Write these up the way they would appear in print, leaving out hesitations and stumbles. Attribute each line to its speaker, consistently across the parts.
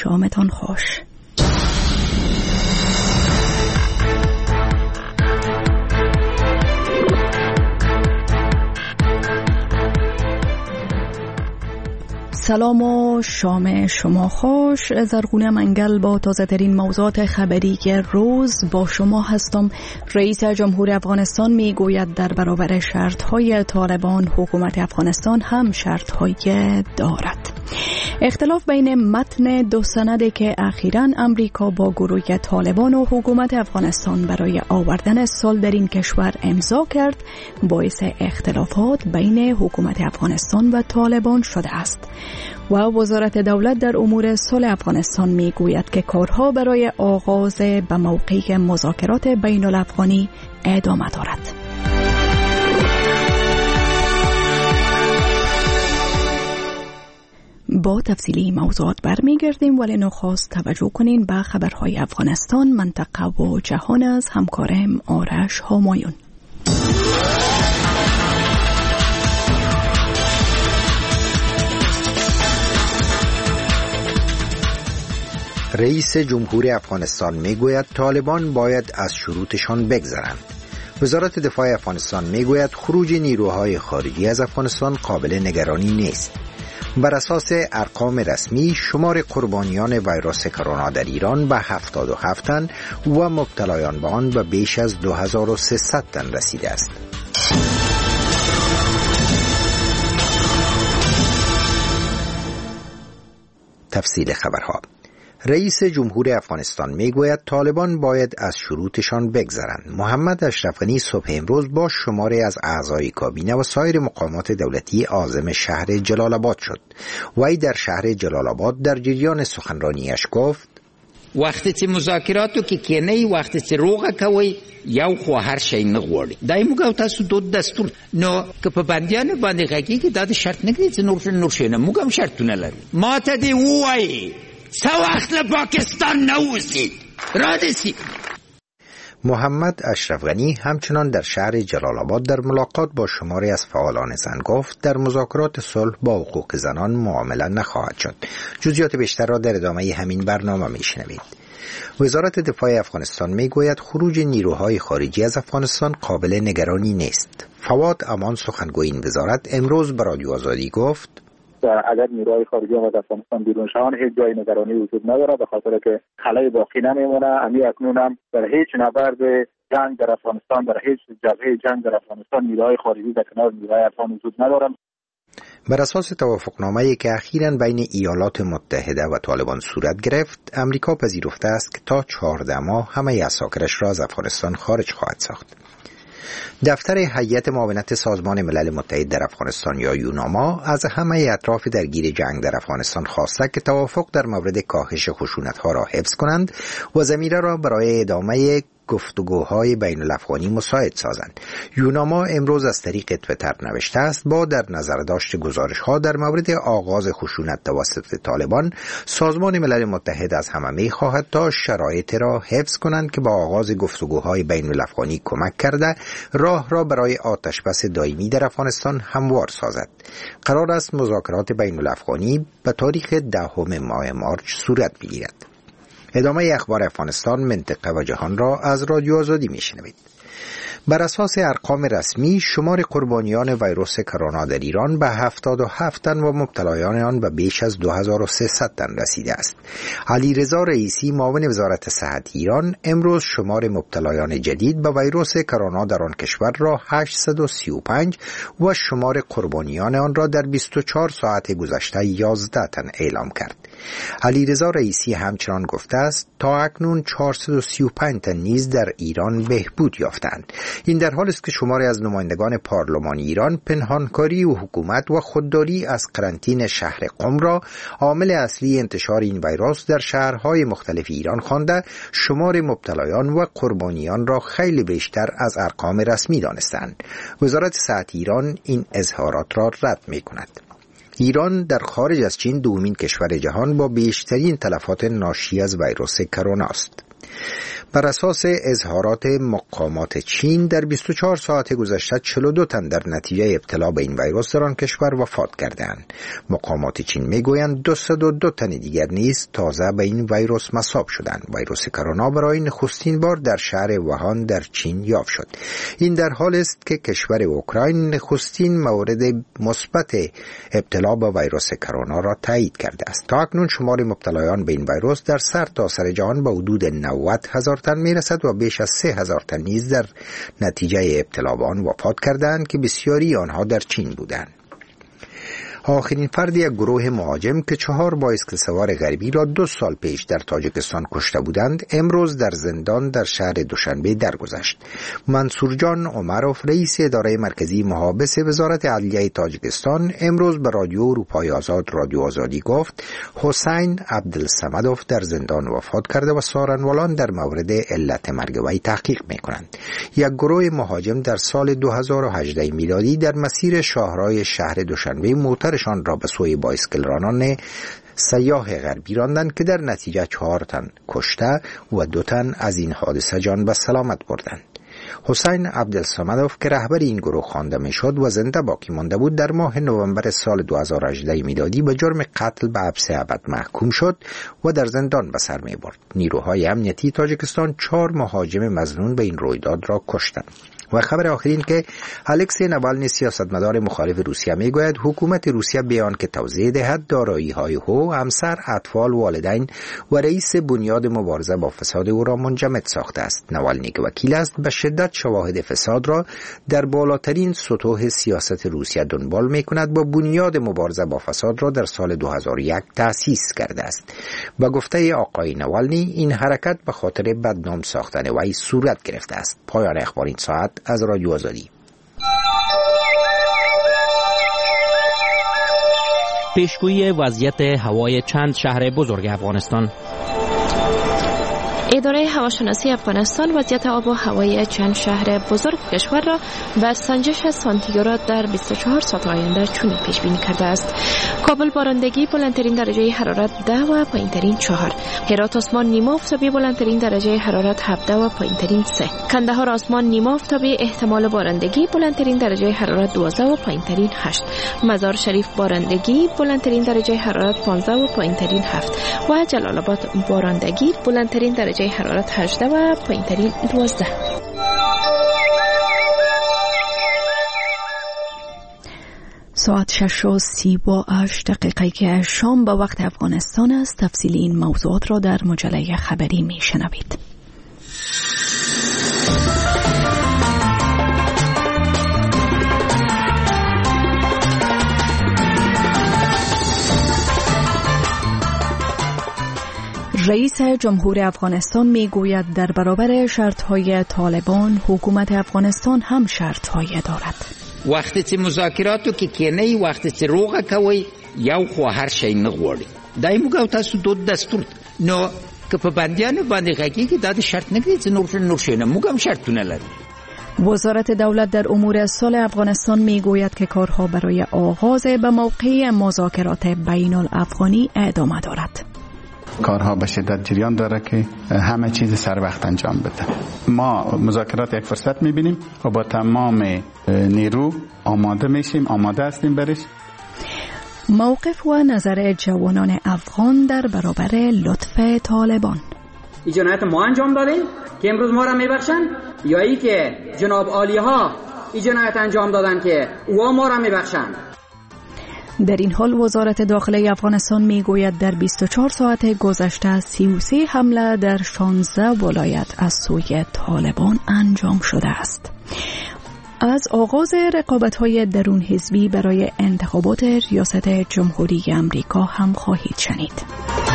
Speaker 1: شامتان خوش. سلام و شام شما خوش. زرغونه منگل با تازه ترین موضوعات خبری روز با شما هستم. رئیس جمهور افغانستان می گوید در برابر شرطهای طالبان حکومت افغانستان هم شرطهای دارد. اختلاف بین متن دو سندی که اخیراً امریکا با گروه طالبان و حکومت افغانستان برای آوردن صلح در این کشور امضا کرد باعث اختلافات بین حکومت افغانستان و طالبان شده است و وزارت دولت در امور صلح افغانستان می گوید که کارها برای آغاز به موقع مذاکرات بین الافغانی ادامه دارد. با تفصیلی موضوعات برمیگردیم، ولی نخست توجه کنین به خبرهای افغانستان، منطقه و جهان از همکارم آرش همایون.
Speaker 2: رئیس جمهور افغانستان میگوید طالبان باید از شروطشان بگذرند. وزارت دفاع افغانستان میگوید خروج نیروهای خارجی از افغانستان قابل نگرانی نیست. بر اساس ارقام رسمی شمار قربانیان ویروس کرونا در ایران به 77 تن و مبتلایان به آن به بیش از 2300 تن رسیده است. تفصیل خبرها. رئیس جمهور افغانستان میگوید طالبان باید از شروطشان بگذرند. محمد اشرف غنی صبح امروز با شماری از اعضای کابینه و سایر مقامات دولتی عازم شهر جلال آباد شد. وی در شهر جلال آباد در جریان سخنرانیش گفت:
Speaker 3: وقتی چې مذاکراتو کې کېنئ، وقتی چې روغه کوئ، یو خو هر شی نه غواړي. دا یې موږ تاسو دود دستور نو که په بندیانو باندې غږیږي دا د شرط نه کړي چې نور شی نه، موږ هم شرطونه لرو. ما ته دې ووایي څه وخت له پاکستان نه وځي رادسي.
Speaker 2: محمد اشرف غنی همچنان در شهر جلال آباد در ملاقات با شماری از فعالان زن گفت در مذاکرات صلح با حقوق زنان معامله نخواهد شد. جزئیات بیشتر را در ادامه همین برنامه میشنوید. وزارت دفاع افغانستان میگوید خروج نیروهای خارجی از افغانستان قابل نگرانی نیست. فواد امان سخنگوی این وزارت امروز به رادیو آزادی گفت:
Speaker 4: اگر نیروهای خارجی از افغانستان بیرون شوند هیچ جای نگرانی وجود نداره، به خاطر که خلای باقی نمیمونه. اکنون هم در هیچ نبرد جنگ در افغانستان، در هیچ جبهه جنگ در افغانستان نیروهای خارجی در کنار نیروهای افغان وجود ندارند.
Speaker 2: بر اساس توافقنامه‌ای که اخیراً بین ایالات متحده و طالبان صورت گرفت، امریکا پذیرفته است که تا 14 ماه همه اساکرش را از افغانستان خارج خواهد ساخت. دفتر هیئت معاونت سازمان ملل متحد در افغانستان یا یوناما از همه اطراف درگیر جنگ در افغانستان خواسته که توافق در مورد کاهش خشونت‌ها را حفظ کنند و زمینه را برای ادامه گفتگوهای بین الافغانی مساعد سازند. یوناما امروز از طریق توییتر نوشته است: با در نظر داشت گزارش‌ها در مورد آغاز خشونت توسط طالبان، سازمان ملل متحد از همه می‌خواهد تا شرایط را حفظ کنند که با آغاز گفتگوهای بین الافغانی کمک کرده راه را برای آتشبس دائمی در افغانستان هموار سازد. قرار است مذاکرات بین الافغانی به تاریخ 10 ماه مارچ صورت بگیرد. ادامه اخبار افغانستان، منطقه و جهان را از رادیو آزادی میشنوید. بر اساس ارقام رسمی شمار قربانیان ویروس کرونا در ایران به 77 تن و مبتلایان آن به بیش از 2300 تن رسیده است. علیرضا رئیسی معاون وزارت صحت ایران امروز شمار مبتلایان جدید به ویروس کرونا در آن کشور را 835 و شمار قربانیان آن را در 24 ساعت گذشته 11 تن اعلام کرد. علیرضا رئیسی همچنان گفته است تا اکنون 435 تن نیز در ایران بهبود یافتند. این در حالی است که شماری از نمایندگان پارلمان ایران پنهانکاری و حکومت و خودداری از قرنطینه شهر قم را عامل اصلی انتشار این ویروس در شهرهای مختلف ایران خوانده شمار مبتلایان و قربانیان را خیلی بیشتر از ارقام رسمی دانستند. وزارت صحت ایران این اظهارات را رد می‌کند. ایران در خارج از چین دومین کشور جهان با بیشترین تلفات ناشی از ویروس کرونا است. بر اساس اظهارات مقامات چین در 24 ساعت گذشته 42 تن در نتیجه ابتلا به این ویروس در آن کشور وفات کردند. مقامات چین میگویند 202 تن دیگر نیز تازه به این ویروس مصاب شدند. ویروس کرونا برای نخستین بار در شهر ووهان در چین یافت شد. این در حال است که کشور اوکراین نخستین مورد مثبت ابتلا به ویروس کرونا را تایید کرده است. تا اکنون شمار مبتلایان به این ویروس در سرتاسر جهان به حدود 90,000 تن میرسد و بیش از 3,000 تن نیز در نتیجه ابتلا به آن وفات کردند که بسیاری آنها در چین بودند. آخرین فرد یک گروه مهاجم که 4 بایسکل سوار غربی را 2 سال پیش در تاجیکستان کشته بودند امروز در زندان در شهر دوشنبه درگذشت. منصور جان عمروف رئیس اداره مرکزی محابس وزارت عدلیه تاجیکستان امروز به رادیو اروپای آزاد رادیو آزادی گفت حسین عبدالصمدوف در زندان وفات کرده و سارنوالان در مورد علت مرگ وی تحقیق می‌کنند. یک گروه مهاجم در سال 2018 میلادی در مسیر شاهرای شهر دوشنبه موترشان را به سوی بایسکل رانان سیاه غربی راندند که در نتیجه 4 تن کشته و 2 تن از این حادثه جان به سلامت بردند. حسین عبدالصمدوف که رهبر این گروه خوانده میشد و زنده باقی مانده بود در ماه نوامبر سال 2018 میلادی به جرم قتل به حبس ابد محکوم شد و در زندان به سر میبرد. نیروهای امنیتی تاجیکستان 4 مهاجم مظنون به این رویداد را کشتند. و خبر آخرین که الکسی نوالنی سیاستمدار مخالف روسیه میگوید حکومت روسیه بیان که توضیح دهد دارایی‌های او، همسر، اطفال، والدین و رئیس بنیاد مبارزه با فساد او را منجمد ساخته است. نوالنی که وکیل است به شدت شواهد فساد را در بالاترین سطوح سیاست روسیه دنبال میکند و بنیاد مبارزه با فساد را در سال 2001 تأسیس کرده است. با گفته آقای نوالنی این حرکت به خاطر بدنام ساختن وی صورت گرفته است. پایان اخبار این ساعت از رادیو آزادی.
Speaker 5: پیشگویی وضعیت هوای چند شهر بزرگ افغانستان.
Speaker 6: اداره هواشناسی افغانستان وضعیت آب و هوای چند شهر بزرگ کشور را با سنجش سانتیگراد در 24 ساعت آینده چنین پیش بینی کرده است. کابل بارندگی بلندترین درجه حرارت 10 و پایینترین 4، هرات آسمان نیمه آفتابی بلندترین درجه حرارت 17 و پایینترین 3، کندهار آسمان نیمه آفتابی احتمال بارندگی بلندترین درجه حرارت 12 و پایینترین 8، مزار شریف بارندگی بلندترین درجه حرارت 15 و پایینترین 7 و جلال آباد بارندگی بلندترین درجه حرارت 18 و پایینترین 12.
Speaker 1: ساعت 6:38 که شام به وقت افغانستان است. تفصیل این موضوعات را در مجله خبری می شنوید. رئیس جمهور افغانستان می گوید در برابر شرطهای طالبان حکومت افغانستان هم شرطهای دارد.
Speaker 3: وقتی چې مذاکراتو کې کېنئ، وقتی چې روغه کوئ، یو خو هر شی نه غواړي. دا یې موږ او تاسو دود دستور نو که په بندیانو باندې غږیږي دا د شرط نه کړي چې نور شی نه، موږ هم شرطونه لرو.
Speaker 1: وزارت دولت در امور صلح افغانستان می گوید که کارها برای آغاز به موقع مذاکرات بین الافغانی ادامه دارد.
Speaker 7: کارها به شدت جریان داره که همه چیز سر وقت انجام بده. ما مذاکرات یک فرصت میبینیم و با تمام نیرو آماده هستیم برش.
Speaker 1: موقف و نظر جوانان افغان در برابر لطف طالبان.
Speaker 8: این جنایت ما انجام دادیم که امروز ما را میبخشن، یا ای که جناب عالی ها این جنایت انجام دادن که او ما را میبخشن؟
Speaker 1: در این حال وزارت داخله افغانستان میگوید در 24 ساعت گذشته 33 حمله در 16 ولایت از سوی طالبان انجام شده است. از آغاز رقابت‌های درون حزبی برای انتخابات ریاست جمهوری امریکا هم خواهید شنید.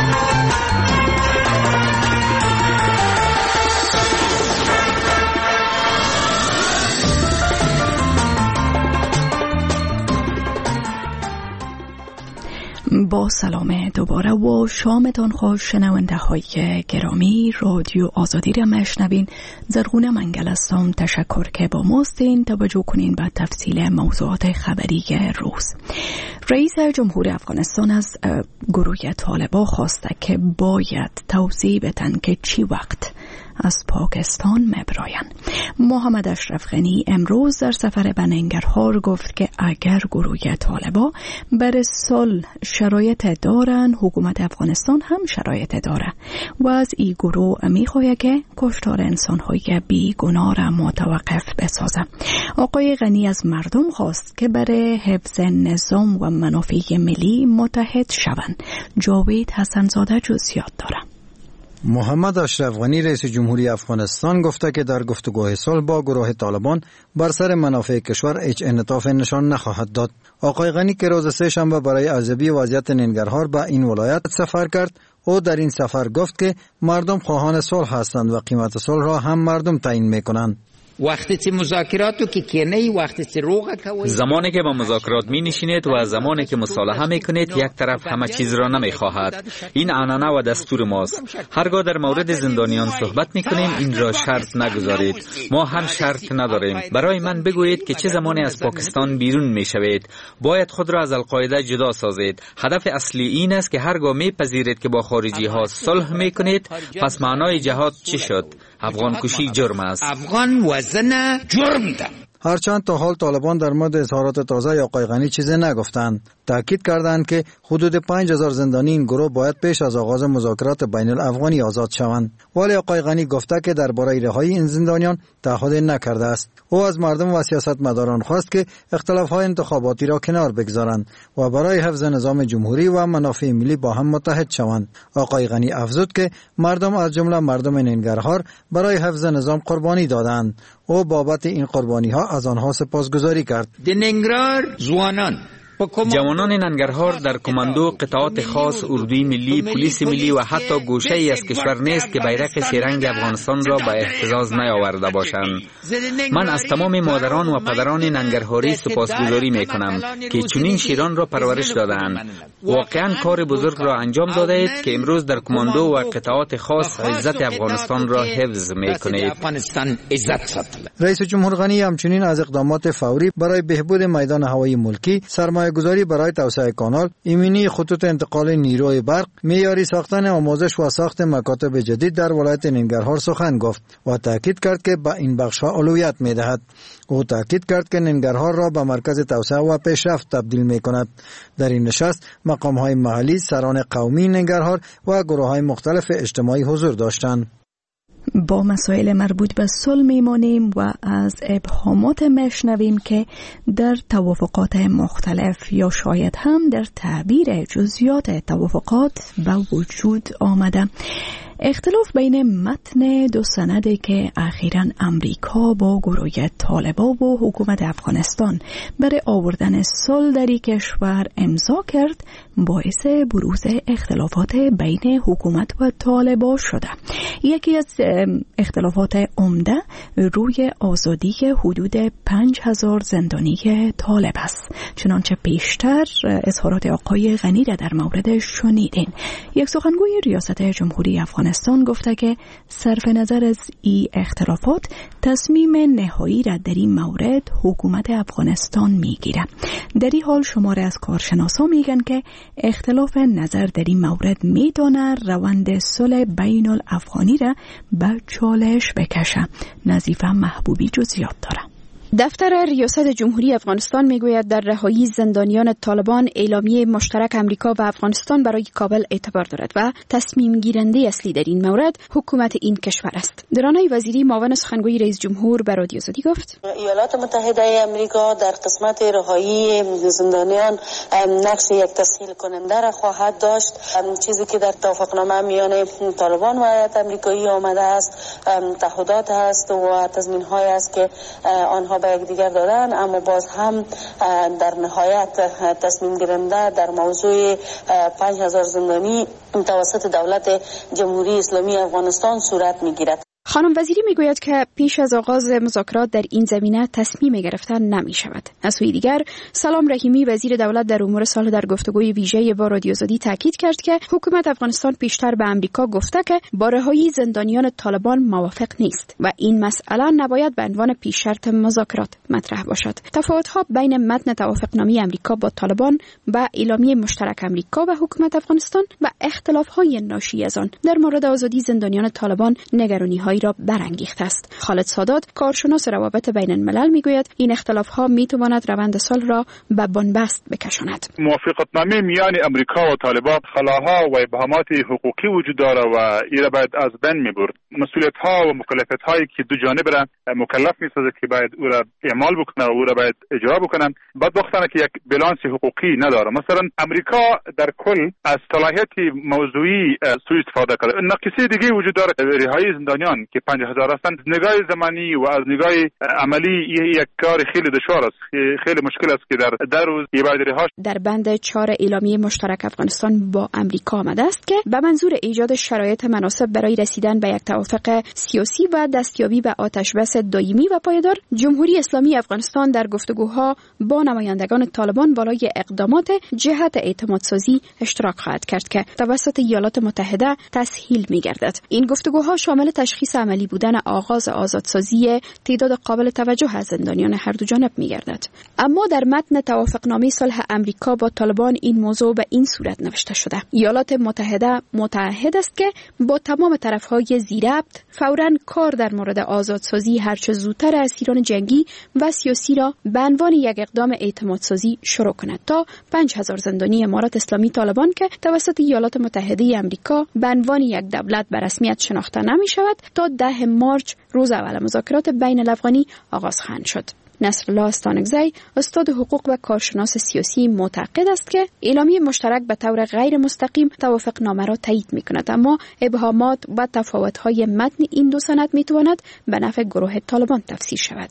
Speaker 1: با سلام دوباره و شامتان خوش شنونده های گرامی. رادیو آزادی را میشنوین. زرغونه منگل هستم. تشکر که با ماستین. توجه کنین به تفصیل موضوعات خبری روز. رئیس جمهور افغانستان از گروه طالبان خواسته که باید توضیح بدن که چی وقت از پاکستان میبرایند. محمد اشرف غنی امروز در سفر به ننگرهار گفت که اگر گروه طالبان برای صلح شرایط دارن، حکومت افغانستان هم شرایط داره و از این گروه میخواه که کشتار انسان‌های بیگناه را متوقف بسازه. آقای غنی از مردم خواست که برای حفظ نظام و منافع ملی متحد شوند. جاوید حسنزاده جزئیات داره.
Speaker 9: محمد اشرف غنی رئیس جمهوری افغانستان گفته که در گفتگوهای صلح با گروه طالبان بر سر منافع کشور هیچ انعطاف نشان نخواهد داد. آقای غنی که روز سه‌شنبه برای ارزیابی وضعیت ننگرهار به این ولایت سفر کرد، او در این سفر گفت که مردم خواهان صلح هستند و قیمت صلح را هم مردم تعیین میکنند.
Speaker 10: زمانی که با مذاکرات می نشینید و زمانی که مصالحه می کنید یک طرف همه چیز را نمی خواهد. این عنعنه و دستور ماست. هرگاه در مورد زندانیان صحبت می کنیم این را شرط نگذارید. ما هم شرط نداریم. برای من بگویید که چه زمانی از پاکستان بیرون می شوید. باید خود را از القاعده جدا سازید. هدف اصلی این است که هرگاه می پذیرید که با خارجی ها صلح می کنید، پس معنای جهاد چی شد؟ افغان کشی جرم است.
Speaker 3: افغان وزن جرم ده.
Speaker 9: هرچند تا حال طالبان در مورد اظهارات تازه آقای غنی چیزی نگفتند. تاکید کردند که حدود 5000 زندانی این گروه باید پیش از آغاز مذاکرات بین الافغانی آزاد شوند. ولی آقای غنی گفته که درباره رهایی این زندانیان تعهد نکرده است. او از مردم و سیاستمداران خواست که اختلاف‌های انتخاباتی را کنار بگذارند و برای حفظ نظام جمهوری و منافع ملی با هم متحد شوند. آقای غنی افزود که مردم از جمله مردم ننگرهار برای حفظ نظام قربانی دادند. او بابت این قربانی‌ها از آنها سپاسگزاری کرد.
Speaker 10: جوانان ننگرهار در کماندو، قطعات خاص، اردوی ملی، پلیس ملی و حتی گوشه ای از کشور نیست که بیرق سه‌رنگ افغانستان را به اهتزاز نیاورده باشند. من از تمام مادران و پدران ننگرهاری سپاسگزاری میکنم که چنین شیران را پرورش دادند. واقعا کار بزرگ را انجام داده اید که امروز در کماندو و قطعات خاص عزت افغانستان را حفظ میکنید.
Speaker 9: رئیس جمهور غنی همچنین از اقدامات فوری برای بهبود میدان هوایی ملکی، سرمایه‌گذاری برای توسعه کانال، ایمنی خطوط انتقال نیروی برق، معیاری ساختن آموزش و ساخت مکاتب جدید در ولایت ننگرهار سخن گفت و تاکید کرد که به این بخش‌ها اولویت می‌دهد. او تاکید کرد که ننگرهار را به مرکز توسعه و پیشرفت تبدیل می‌کند. در این نشست مقام‌های محلی، سران قومی ننگرهار و گروه‌های مختلف اجتماعی حضور داشتند.
Speaker 1: با مسائل مربوط به صلح میمانیم و از ابهامات میشنویم که در توافقات مختلف یا شاید هم در تعبیر جزئیات توافقات به وجود آمده. اختلاف بین متن دو سندی که اخیراً امریکا با گروه طالبان و حکومت افغانستان برای آوردن صلح در کشور امضا کرد باعث بروز اختلافات بین حکومت و طالبان شده. یکی از اختلافات عمده روی آزادی حدود 5000 زندانی طالب است. چنانچه پیشتر اظهارات آقای غنی را در موردش شنیدین. یک سخنگوی ریاست جمهوری افغانستان گفته که صرف نظر از این اختلافات تصمیم نهایی را در این مورد حکومت افغانستان میگیره. در این حال شماره از کارشناسان میگن که اختلاف نظر در این مورد میتونه روند صلح بین الافغانی را به چالش بکشه. نظیفه محبوبی جزئیات داره.
Speaker 11: دفتر ریاست جمهوری افغانستان میگوید در رهایی زندانیان طالبان اعلامیه مشترک امریکا و افغانستان برای کابل اعتبار دارد و تصمیم گیرنده اصلی در این مورد حکومت این کشور است. درانه وزیری معاون سخنگوی رئیس جمهور به رادیو آزادی گفت:
Speaker 12: ایالات متحده امریکا در قسمت رهایی زندانیان نقش یک تسهیل کننده را خواهد داشت. چیزی که در توافقنامه میان طالبان و ایالات امریکایی آمده است تعهدات است و تضمین‌های است که آنها به یکدیگر دادن، اما باز هم در نهایت تصمیم گیرنده در موضوع 5000 زندانی توسط دولت جمهوری اسلامی افغانستان صورت میگیرد.
Speaker 11: خانم وزیری میگوید که پیش از آغاز مذاکرات در این زمینه تصمیم گرفتن نمی شود. از سوی دیگر سلام رحیمی وزیر دولت در امور صلح در گفتگوی ویژه با رادیو آزادی تاکید کرد که حکومت افغانستان پیشتر به امریکا گفته که با رهایی زندانیان طالبان موافق نیست و این مسئله نباید به عنوان پیش شرط مذاکرات مطرح باشد. تفاوت‌ها بین متن توافقنامه امریکا با طالبان و اعلامیه مشترک امریکا و حکومت افغانستان و اختلاف‌های ناشی از آن در مورد آزادی زندانیان طالبان نگرانی‌های را برانگیخته است. خالد سادات، کارشناس روابط بین الملل، میگوید این اختلاف‌ها میتواند روند صلح را به بنبست بکشاند.
Speaker 13: موافقتنامه میان امریکا و طالبان خلاها و ابهامات حقوقی وجود داره و این را باید از بین میبرد. مسئولیت‌ها و مکلفیت‌هایی که دو جانب را مکلف می‌سازد که باید او را اعمال بکنه و او را باید اجرا بکنن. بدبختانه که یک بالانس حقوقی نداره. مثلا امریکا در کل از صلاحیت موضوعی سوء استفاده کرده. نقصی دیگه وجود داره. رهایی زندانیان که 50,000 هستند، نگاه زمانی و از نگاه عملی یک کار خیلی دشوار است. خیلی مشکل است که در روز باید رهاش.
Speaker 11: در بند 4 اعلامیه مشترک افغانستان با امریکا آمده است که به منظور ایجاد شرایط مناسب برای رسیدن به یک توافق سیاسی و دستیابی به آتشبس دائمی و پایدار، جمهوری اسلامی افغانستان در گفتگوها با نمایندگان طالبان بالای اقدامات جهت اعتمادسازی اشتراک خواهد کرد که توسط ایالات متحده تسهیل می‌گردد. این گفتگوها شامل تشخیص عملی بودن آغاز آزادسازی تعداد قابل توجه از زندانیان هر دو جانب می‌گردد. اما در متن توافقنامه صلح امریکا با طالبان این موضوع به این صورت نوشته شده: ایالات متحده متعهد است که با تمام طرف‌های ذی‌ربط فوراً کار در مورد آزادسازی هرچه زودتر اسیران جنگی و سیاسی را به عنوان یک اقدام اعتمادسازی شروع کند تا 5000 زندانی امارات اسلامی طالبان که توسط ایالات متحده آمریکا به عنوان یک دولت به رسمیت شناخته نمی شود تا 10 مارچ روز اول مذاکرات بین الافغانی آغاز خواهد شد. نصرالله استانکزی، استاد حقوق و کارشناس سیاسی، معتقد است که اعلامیه مشترک به طور غیر مستقیم توافقنامه را تایید می‌کند، اما ابهامات و تفاوت‌های متن این دو سند می‌تواند به نفع گروه طالبان تفسیر شود.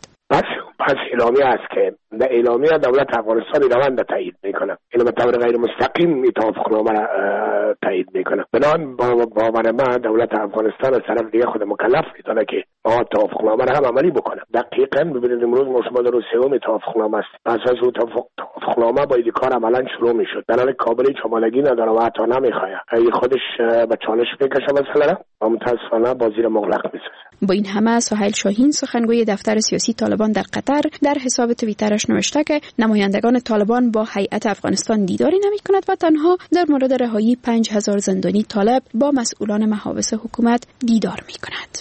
Speaker 14: پس اعلامیه است که در اعلامیه دولت افغانستان روند تایید میکنه، اینو به طور غیر مستقیم این توافقنامه را تایید میکنه. بنابراین باور من دولت افغانستان از طرف دیگه خود مکلف میدونه که ما توافقنامه را هم عملی بکنه. دقیقاً ببینید امروز ما شما در روز سوم توافقنامه است. پس از اون توافقنامه باید کار عملاً شروع میشد. در حالی کابل چمالگی نداره و حتی نمیخواد. خودش به چالش میکشه مسئله را و متاسفانه بازی را مغلق میسازه.
Speaker 11: با این همه سهیل شاهین، سخنگوی دفتر سیاسی طالبان در قطر، در حساب توییترش نوشته که نمایندگان طالبان با هیئت افغانستان دیداری نمی‌کند و تنها در مورد رهایی 5000 زندانی طالب با مسئولان محابس حکومت دیدار می‌کند.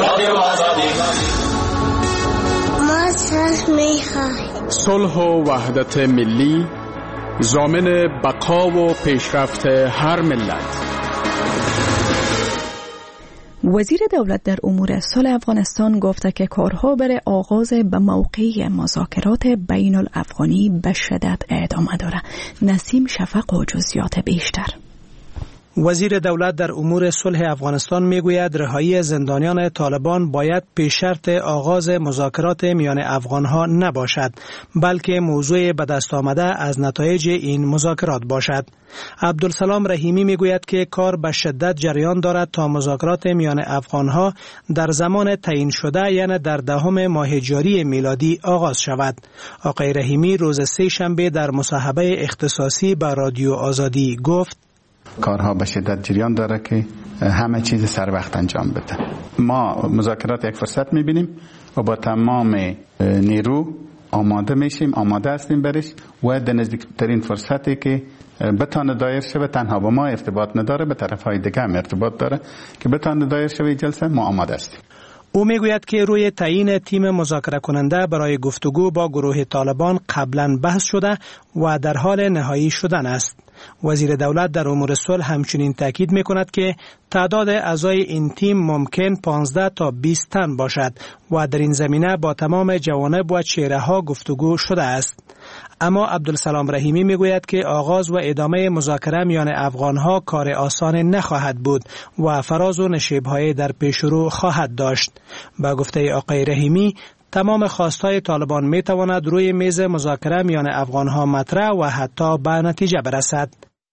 Speaker 15: ما صلح می‌خواهیم.
Speaker 16: صلح و وحدت ملی ضامن بقا و پیشرفت هر ملت.
Speaker 1: وزیر دولت در امور صلح افغانستان گفته که کارها برای آغاز به موقعی مذاکرات بین الافغانی به شدت ادامه دارد. نسیم شفق و جزئیات بیشتر.
Speaker 17: وزیر دولت در امور صلح افغانستان میگوید رهایی زندانیان طالبان باید پیش شرط آغاز مذاکرات میان افغانها نباشد، بلکه موضوع به دست آمده از نتایج این مذاکرات باشد. عبدالسلام رحیمی میگوید که کار به شدت جریان دارد تا مذاکرات میان افغانها در زمان تعیین شده، یعنی در 10 ماه جاری میلادی آغاز شود. آقای رحیمی روز 3 شنبه در مصاحبه اختصاصی با رادیو آزادی گفت:
Speaker 7: کارها به شدت جریان داره که همه چیز سر وقت انجام بده. ما مذاکرات یک فرصت میبینیم و با تمام نیرو آماده هستیم برش و در نزدیکترین فرصتی که بتانه دایر شده، تنها با ما ارتباط نداره، به طرفهای دیگه هم ارتباط داره که بتانه دایر شده جلسه، ما آماده هستیم.
Speaker 17: او میگوید که روی تعیین تیم مذاکره کننده برای گفتگو با گروه طالبان قبلا بحث شده و در حال نهایی شدن است. وزیر دولت در امور صلح همچنین تاکید میکند که تعداد اعضای این تیم ممکن 15 تا 20 تن باشد و در این زمینه با تمام جوانب و چهره‌ها گفتگو شده است. اما عبدالسلام رحیمی میگوید که آغاز و ادامه مذاکره میان افغانها کار آسان نخواهد بود و فراز و نشیب‌های در پیش رو خواهد داشت. با گفته آقای رحیمی، تمام خواستهای طالبان میتواند روی میز مذاکره میان افغانها مطرح و حتی به نتیجه برسد.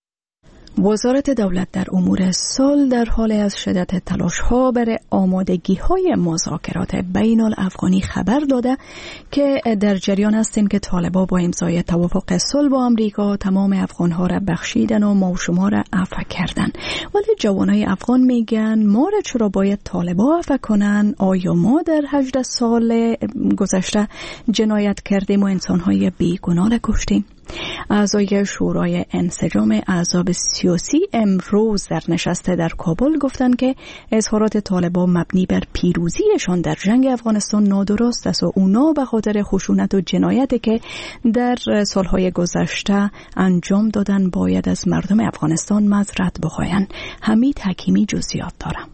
Speaker 1: وزارت دولت در امور صلح در حال از شدت تلاش‌ها برای آمادگی‌های مذاکرات بین الافغانی خبر داده که در جریان هستند که طالبان با امضای توافق صلح با امریکا تمام افغان‌ها را بخشیدن و ما و شما را عفو کردن. ولی جوانای افغان میگن ما را چرا باید طالبان عفو کنن؟ آیا ما در 18 سال گذشته جنایت کردیم و انسان‌های بیگناه را کشتیم؟ اعضای شورای انسجام احزاب سیاسی امروز در نشست در کابل گفتند که اظهارات طالبان مبنی بر پیروزیشان در جنگ افغانستان نادرست است و اونا به خاطر خشونت و جنایتی که در سالهای گذشته انجام دادن باید از مردم افغانستان معذرت بخواهند. حمید حکیمی جزئیات دارم.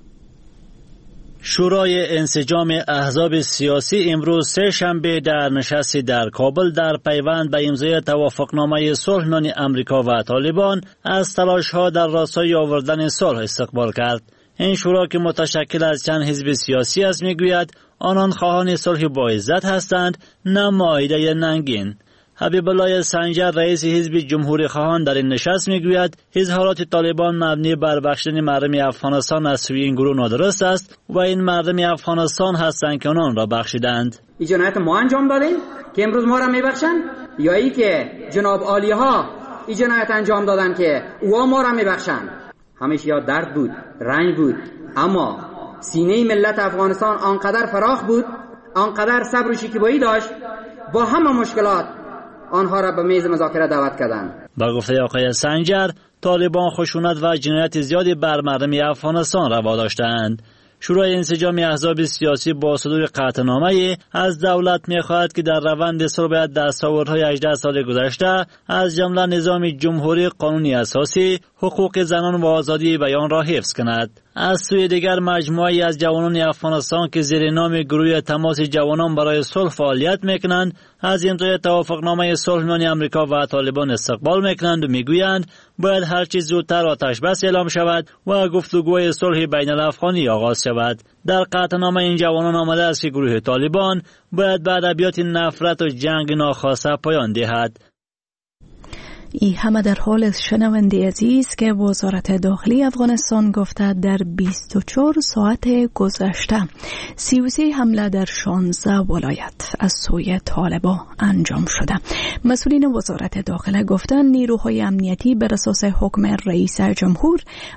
Speaker 18: شورای انسجام احزاب سیاسی امروز سه شنبه در نشستی در کابل در پیوند به امضای توافقنامه صلح میان امریکا و طالبان از تلاش‌ها در راستای آوردن صلح استقبال کرد. این شورا که متشکل از چند حزب سیاسی است میگوید آنان خواهان صلح با عزت هستند، نه مائده ننگین. حبیب الله سنجر رئیس حزب جمهوری خواهان در این نشست میگوید اظهارات طالبان مبنی بر بخشیدن مردم افغانستان از سوی این گروه نادرست است و این مردم افغانستان هستند که آنان را بخشیدند.
Speaker 8: این جنایت ما انجام دادیم که امروز ما را میبخشند، یا ای که جناب عالی ها این جنایت انجام دادن که اوها ما را میبخشند؟ همیشه یا درد بود، رنج بود، اما سینه ملت افغانستان آنقدر فراخ بود، آنقدر صبر و شکیبایی داشت، با همه مشکلات آنها را به میز مذاکره دعوت کردند.
Speaker 18: با گفته آقای سنجر، طالبان خشونت و جنایت زیادی بر مردم افغانستان روا داشتند. شورای انسجام احزاب سیاسی با صدور قطعنامه از دولت می‌خواهد که در روند صلح باید دستاوردهای 18 سال گذشته از جمله نظام جمهوری، قانون اساسی، حقوق زنان و آزادی بیان را حفظ کند. از سوی دیگر مجموعه‌ای از جوانان افغانستان که زیر نام گروه تماس جوانان برای صلح فعالیت می‌کنند از امضای توافقنامه صلح میان آمریکا و طالبان استقبال می‌کنند و می‌گویند باید هر چیز زودتر آتش بس اعلام شود و گفتگوی صلح بین الافغانی آغاز شود. در قطعنامه این جوانان آمده است که گروه طالبان باید به ادبیات نفرت و جنگ ناخواسته پایان دهد.
Speaker 1: ای همه در حال شنونده عزیز که وزارت داخلی افغانستان گفته در 24 ساعت گذشته 33 حمله در 16 ولایت از سوی طالبان انجام شده. مسئولین وزارت داخله گفتند نیروهای امنیتی بر اساس حکم رئیس جمهور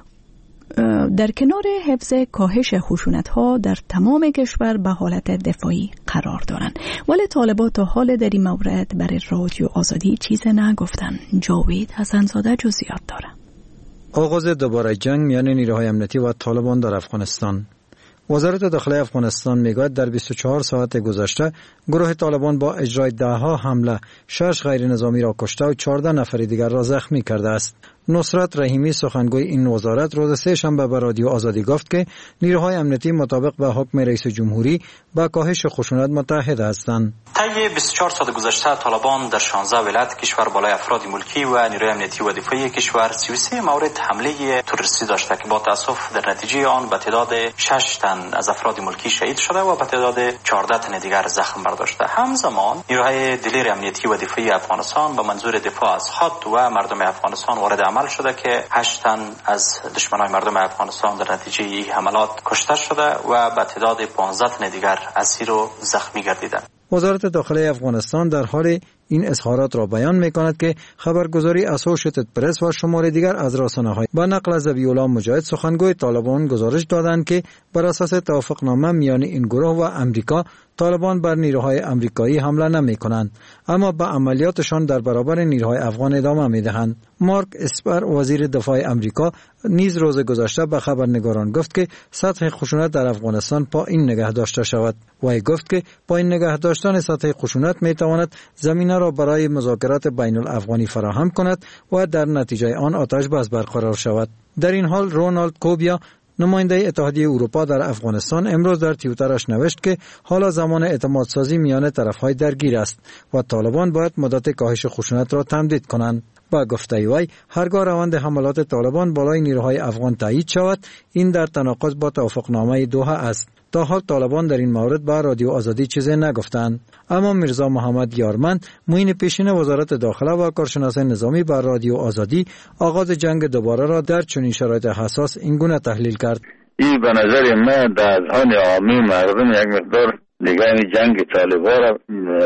Speaker 1: در کنار حفظ کاهش خشونت‌ها در تمام کشور به حالت دفاعی قرار دارند، ولی طالبان تا حال در این مورد برای رادیو آزادی چیز نگفتند. جاوید حسن‌زاده جزئیات دارد.
Speaker 9: آغاز دوباره جنگ میان نیروهای امنیتی و طالبان در افغانستان. وزارت داخلی افغانستان میگوید در 24 ساعت گذشته گروه طالبان با اجرای 10 حمله 6 غیر نظامی را کشته و 14 نفر دیگر را زخمی کرده است. نصرت رحیمی سخنگوی این وزارت روز سه شنبه به رادیو آزادی گفت که نیروهای امنیتی مطابق به حکم رئیس جمهوری با کاهش خشونت متحد هستند.
Speaker 19: طی 24 ساعت گذشته طالبان در 16 ولایت کشور بالای افراد ملکی و نیروی امنیتی و دفاعی کشور 33 مورد حمله تروریستی داشته که با تاسف در نتیجه آن به تعداد 6 تن از افراد ملکی شهید شده و به تعداد 14 تن دیگر زخم برداشته. همزمان نیروهای دلیر امنیتی و دفاعی افغانستان به منظور دفاع از خود و مردم افغانستان وارد عمل شده که 8 تن از دشمنان مردم افغانستان در نتیجه این حملات کشته شده و به تعداد 15 تن دیگر اسیر و زخمی گردیدند.
Speaker 9: وزارت داخلی افغانستان در حال این اظهارات را بیان می‌کند که خبرگزاری اسوشیتد پرس و شمار دیگر از رسانه‌های با نقل از ذبیح‌الله مجاهد سخنگوی طالبان گزارش دادند که بر اساس توافقنامه میان این گروه و امریکا طالبان بر نیروهای امریکایی حمله نمی‌کنند، اما به عملیاتشان در برابر نیروهای افغان ادامه می‌دهند. مارک اسپر وزیر دفاع امریکا نیز روز گذشته به خبرنگاران گفت که سطح خشونت در افغانستان پایین نگه داشته شود. وی گفت که پایین نگه داشتن سطح خشونت می‌تواند زمینه را برای مذاکرات بین الافغانی فراهم کند و در نتیجه آن آتش بس برقرار شود. در این حال رونالد کوبیا نماینده اتحادیه اروپا در افغانستان امروز در توییترش نوشت که حالا زمان اعتماد سازی میان طرف‌های درگیر است و طالبان باید مدت کاهش خشونت را تمدید کنند. با گفته وی هرگاه روند حملات طالبان بالای نیروهای افغان تایید شود این در تناقض با توافقنامه دوحه است. تا حال طالبان در این مورد با رادیو آزادی چیزی نگفتند، اما میرزا محمد یارمند معین پیشین وزارت داخله و کارشناس نظامی بر رادیو آزادی آغاز جنگ دوباره را در چنین شرایط حساس اینگونه تحلیل کرد.
Speaker 20: این به نظر من در اذهان عامی مردم یک مقدار نگاه جنگ طالبان را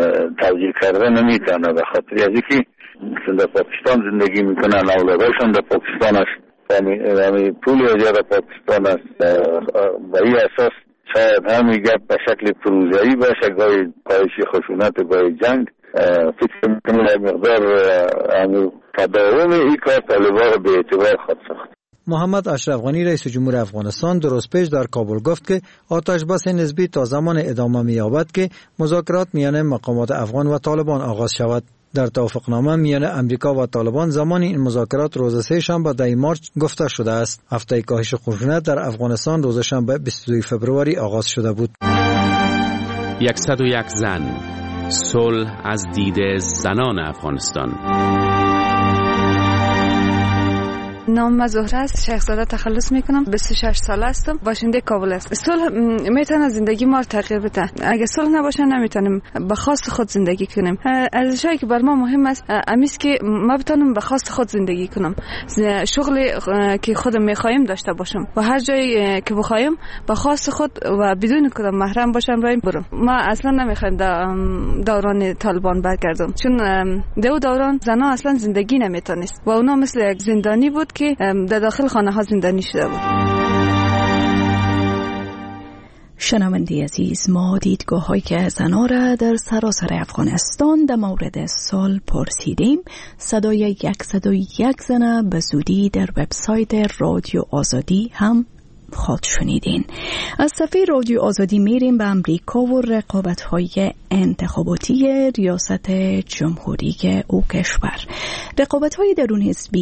Speaker 20: توجیه کرده نمیتونه، به خاطر از اینکه در پاکستان زندگی میکنن، اولادشان در پاکستان است، یعنی پولی از در پاکستان است. به این اساس شاید همین گپ به شکل پروزایی باشه، گاهی کاهش خشونت، گاهی جنگ. فکر میکنم یک مقدار تداوم این کار طالبان را به اعتبار خواهد ساخت.
Speaker 9: محمد اشرف غنی رئیس جمهور افغانستان درست پیش در کابل گفت که آتش بس نسبی تا زمان ادامه می‌یابد که مذاکرات میان مقامات افغان و طالبان آغاز شود. در توافقنامه میان امریکا و طالبان زمان این مذاکرات روز سه‌شنبه 10 مارس گفته شده است. هفته کاهش خشونت در افغانستان روز شنبه 22 فوریه آغاز شده بود.
Speaker 21: 101 زن، صلح از دید زنان افغانستان.
Speaker 22: نام زهره است، شیخزاده تخلص میکنم، 26 ساله هستم، باشنده کابل است. صلح میتونه زندگی ما رو تغییر بده. اگه صلح نباشه نمیتونیم به خواست خود زندگی کنیم. ارزشایی که بر ما مهم است امیست که ما بتونم به خواست خود زندگی کنم، شغلی که خودم میخوایم داشته باشم و هر جایی که بخوایم به خواست خود و بدون کدام محرم باشم رایم برم. ما اصلا نمیخوایم دوران طالبان برگردم، چون دوران زنا اصلا زندگی نمیتونست و اونا مثل یک زندانی بود که در داخل خانه ها زندانی شده بود.
Speaker 1: شنونده عزیز، ما دیدگاه های که زنا را در سراسر افغانستان در مورد صلح پرسیدیم. صدای 101 زنه به زودی در وبسایت رادیو آزادی هم خود شنیدین. از صفحه رادیو آزادی میریم به امریکا و رقابت‌های انتخاباتی ریاست جمهوری او کشور. رقابت‌های درون حزبی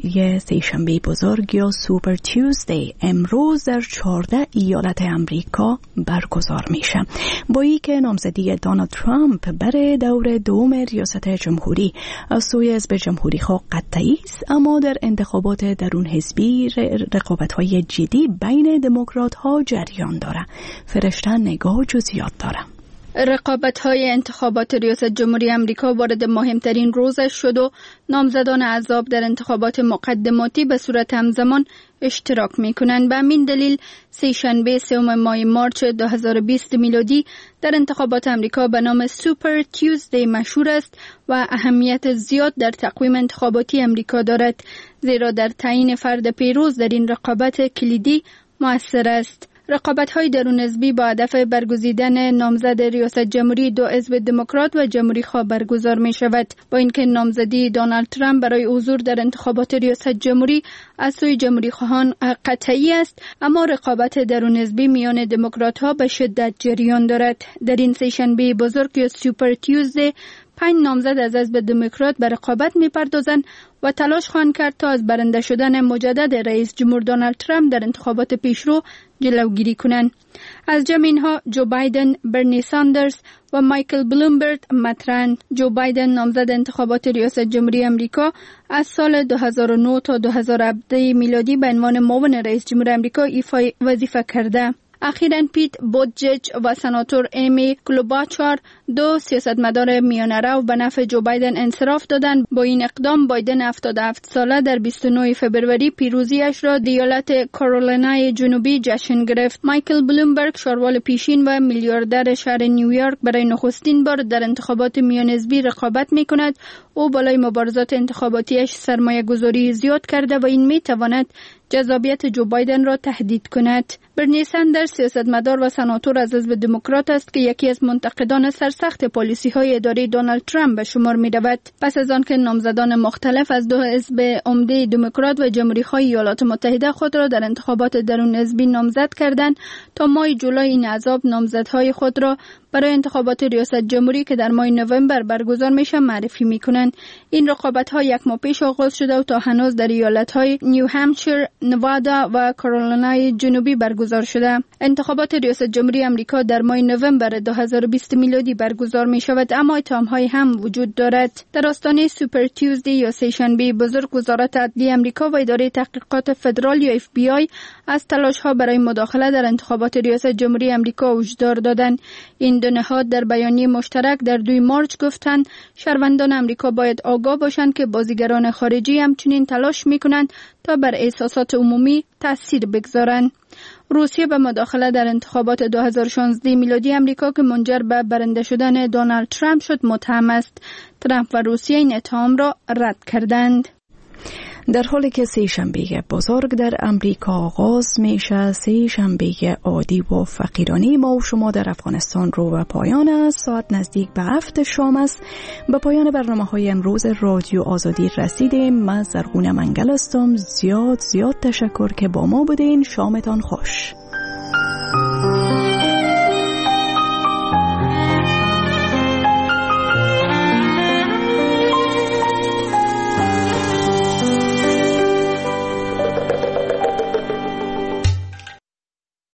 Speaker 1: سه‌شنبه بزرگ یا سوپر تیوزدی امروز در 14 ایالت امریکا برگزار میشه. با اینکه نامزدی دونالد ترامپ برای دور دوم ریاست جمهوری از سوی حزب جمهوری خواه قطعی است، اما در انتخابات درون حزبی رقابت‌های جدی بین دموکرات ها جریان داره. فرشته نگاه جزئیات داره.
Speaker 11: رقابت‌های انتخابات ریاست جمهوری آمریکا وارد مهمترین روزش شد و نامزدان احزاب در انتخابات مقدماتی به صورت همزمان اشتراک می‌کنند. به همین دلیل سه‌شنبه 3 ماه مارس 2020 میلادی در انتخابات آمریکا به نام سوپر تیوزدی مشهور است و اهمیت زیاد در تقویم انتخاباتی آمریکا دارد، زیرا در تعیین فرد پیروز در این رقابت کلیدی مؤثر است. رقابت‌های درون حزبی با هدف برگزیدن نامزد ریاست جمهوری دو حزب دموکرات و جمهوری خواه برگزار می شود. با اینکه نامزدی دونالد ترامپ برای حضور در انتخابات ریاست جمهوری از سوی جمهوری خواهان قطعی است، اما رقابت درون حزبی میان دموکرات ها به شدت جریان دارد. در این سه‌شنبه بزرگ یا سوپر تیوزدی 5 نامزد از حزب دموکرات به رقابت می‌پردازند و تلاش خواهند کرد تا از برنده شدن مجدد رئیس جمهور دونالد ترامپ در انتخابات پیشرو جلوگیری کنند. از جمع اینها جو بایدن، برنی ساندرز و مایکل بلومبرگ مطرحند. جو بایدن نامزد انتخابات ریاست جمهوری آمریکا از سال 2009 تا 2017 میلادی به عنوان معاون رئیس جمهور آمریکا ایفای وظیفه کرده. اخیراً پیت بوتجج و سناتور ایمی کلوباچار، دو سیاستمدار میانه‌رو، به نفع جو بایدن انصراف دادند. با این اقدام بایدن 77 ساله در 29 فوریه پیروزیش را در ایالت کارولینای جنوبی جشن گرفت. مایکل بلومبرگ، شاروال پیشین و میلیاردر شهر نیویورک، برای نخستین بار در انتخابات میان حزبی رقابت می‌کند. او بالای مبارزات انتخاباتیش سرمایه گذاری زیاد کرده و این می‌تواند جذابیت جو بایدن را تهدید کند. برنی ساندرز سیاستمدار و سناتور از حزب دموکرات است که یکی از منتقدان سرسخت پالیسی‌های اداری دونالد ترامپ به شمار می‌رود. پس از آن که نامزدان مختلف از دو حزب عمده دموکرات و جمهوری‌خواه ایالات متحده خود را در انتخابات درون حزبی نامزد کردند، تا ماه جولای این احزاب نامزدهای خود را برای انتخابات ریاست جمهوری که در ماه نوامبر برگزار میشه معرفی میکنند. این رقابت‌ها یک ماه پیش آغاز شده و تا هنوز در ایالت‌های نیو همشایر، نوادا و کارولینای جنوبی برگزار شده. انتخابات ریاست جمهوری آمریکا در ماه نوامبر 2020 میلادی برگزار می شود، اما اتهام‌هایی هم وجود دارد. در آستانه سوپر تیوزدی یا سه‌شنبه بزرگ، وزارت عدلیه آمریکا و اداره تحقیقات فدرال یا FBI از تلاش‌ها برای مداخله در انتخابات ریاست جمهوری آمریکا هشدار دادند. این دو نهاد در بیانیه مشترک در 2 مارس گفتند شهروندان آمریکا باید آگاه باشند که بازیگران خارجی همچنین تلاش می‌کنند تا بر احساسات عمومی تأثیر بگذارند. روسیه به مداخله در انتخابات 2016 میلادی آمریکا که منجر به برنده شدن دونالد ترامپ شد متهم است. ترامپ و روسیه این اتهام را رد کردند.
Speaker 1: در حالی که سه شنبه بزرگ در امریکا آغاز میشه، سه شنبه عادی و فقیرانه ما و شما در افغانستان رو به پایان است. ساعت نزدیک به 7 شام است. به پایان برنامه‌های امروز رادیو آزادی رسیدیم. من زرغونه منگل هستم. زیاد تشکر که با ما بودین. شامتان خوش.